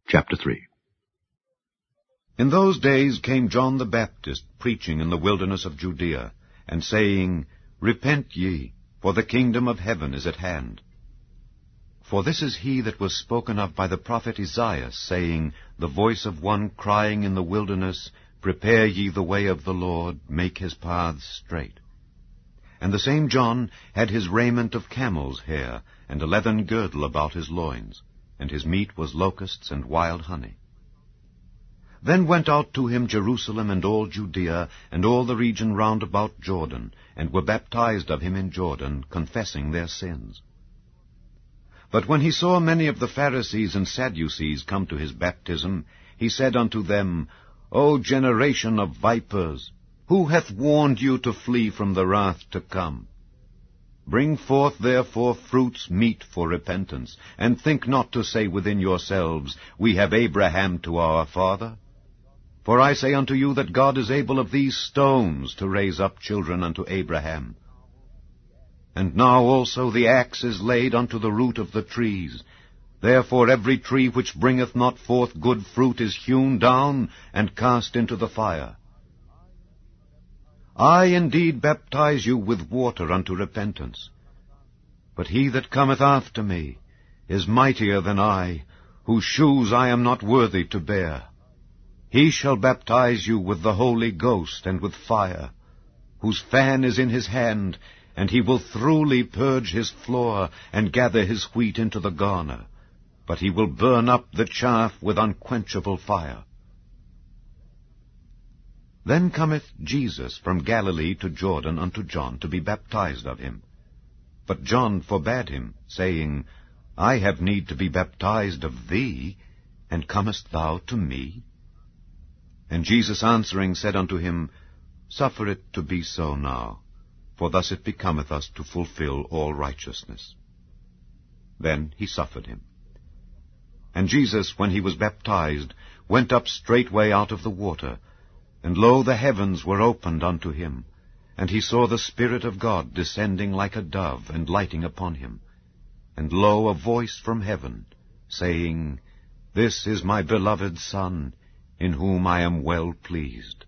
Chapter 3. In those days came John the Baptist, preaching in the wilderness of Judea, and saying, Repent ye, for the kingdom of heaven is at hand. For this is he that was spoken of by the prophet Isaiah, saying, The voice of one crying in the wilderness, Prepare ye the way of the Lord, make his paths straight. And the same John had his raiment of camel's hair, and a leathern girdle about his loins, and his meat was locusts and wild honey. Then went out to him Jerusalem and all Judea, and all the region round about Jordan, and were baptized of him in Jordan, confessing their sins. But when he saw many of the Pharisees and Sadducees come to his baptism, he said unto them, O generation of vipers, who hath warned you to flee from the wrath to come? Bring forth therefore fruits meet for repentance, and think not to say within yourselves, We have Abraham to our father. For I say unto you that God is able of these stones to raise up children unto Abraham. And now also the axe is laid unto the root of the trees. Therefore every tree which bringeth not forth good fruit is hewn down and cast into the fire. I indeed baptize you with water unto repentance. But he that cometh after me is mightier than I, whose shoes I am not worthy to bear. He shall baptize you with the Holy Ghost and with fire, whose fan is in his hand, and he will thoroughly purge his floor, and gather his wheat into the garner. But he will burn up the chaff with unquenchable fire. Then cometh Jesus from Galilee to Jordan unto John to be baptized of him. But John forbade him, saying, I have need to be baptized of thee, and comest thou to me? And Jesus answering said unto him, Suffer it to be so now, for thus it becometh us to fulfill all righteousness. Then he suffered him. And Jesus, when he was baptized, went up straightway out of the water, and lo, the heavens were opened unto him, and he saw the Spirit of God descending like a dove, and lighting upon him. And lo, a voice from heaven, saying, This is my beloved Son, in whom I am well pleased.